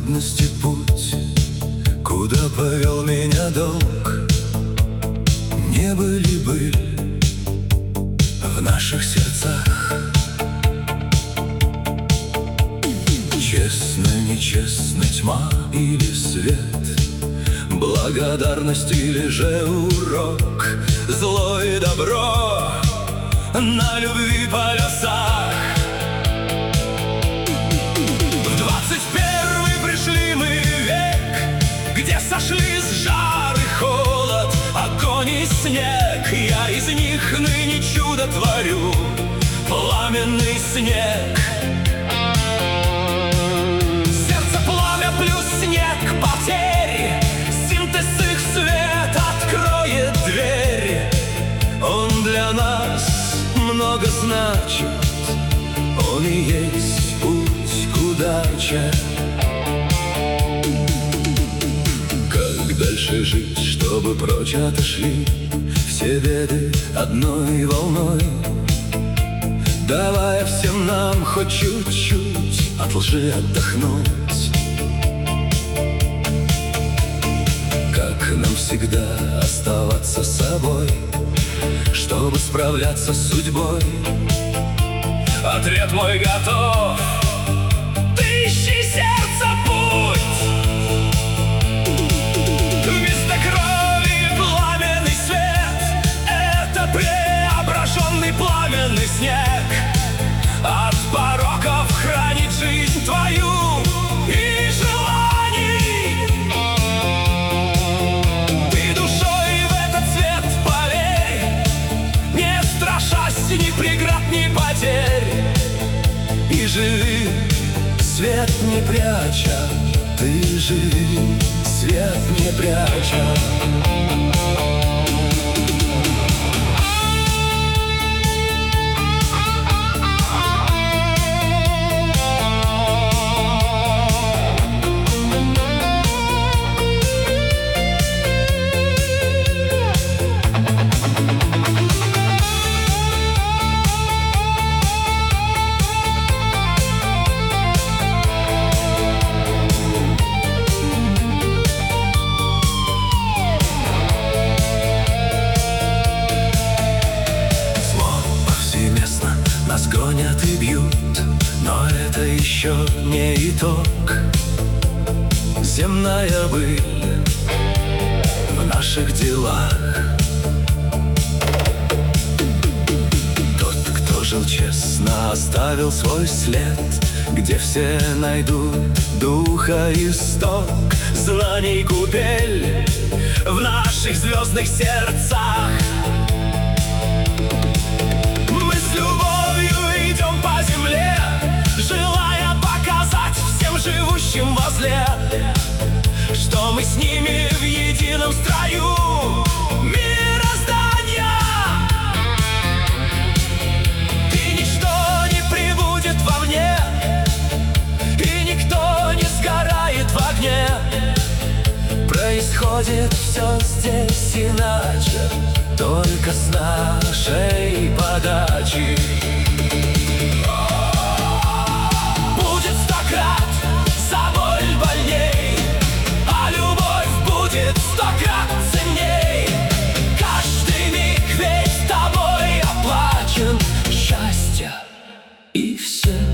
трудности путь, куда повел меня долг. Небо ли быль в наших сердцах? Честно, нечестно, тьма или свет, благодарность или же урок, зло и добро на любви полюсах. В 21-й пришли мы век, где сошлись жар и холод, огонь и снег. Я из них ныне чудо творю, пламенный снег. Сердце пламя плюс снег потерь, синтез их свет откроет дверь. Он для нас много значит, он и есть путь к удаче. Как дальше жить, чтобы прочь отошли все беды одной волной, давая всем нам хоть чуть-чуть от лжи отдохнуть? Как нам всегда оставаться собой, чтобы справляться с судьбой? Ответ мой готов. Ты ищи сердца путь. Вместо крови пламенный свет, это преображенный пламенный снег. От пороков хранит жизнь твою и желаний. Ты душой в этот свет поверь, не страшась ни преград, ни потерь. И живи, свет не пряча, ты живи, свет не пряча. Нас гонят и бьют, но это еще не итог. Земная быль в наших делах. Тот, кто жил честно, оставил свой след, где все найдут духа исток. Знаний купель в наших звездных сердцах. Желая показать всем живущим возле, что мы с ними в едином строю мироздания. И ничто не пребудет вовне, и никто не сгорает в огне. Происходит все здесь иначе, только с нашей подачи. За боль больней, а любовь будет 100 крат ценней. Каждый миг ведь тобой оплачен, счастье и все.